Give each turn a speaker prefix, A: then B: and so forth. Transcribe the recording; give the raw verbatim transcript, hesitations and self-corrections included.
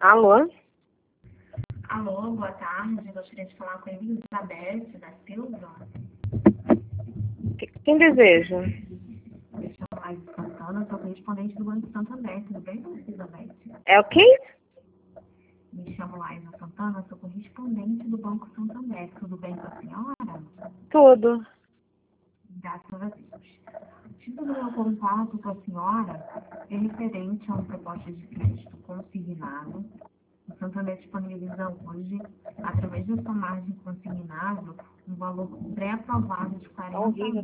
A: Alô?
B: Alô, boa tarde. Gostaria de falar com a Elizabeth da Silva.
A: Quem deseja?
B: Me chamo Laís Santana, sou correspondente do Banco Santander. Tudo bem, Elizabeth?
A: É o quê?
B: Me chamo Laís Santana, sou correspondente do Banco Santander. Tudo bem com a senhora?
A: Tudo.
B: Graças a Deus. O título do meu contato com a senhora é referente a uma proposta de crédito consignado. O Santander disponibiliza hoje, através da sua margem consignável, um valor pré-aprovado de quarenta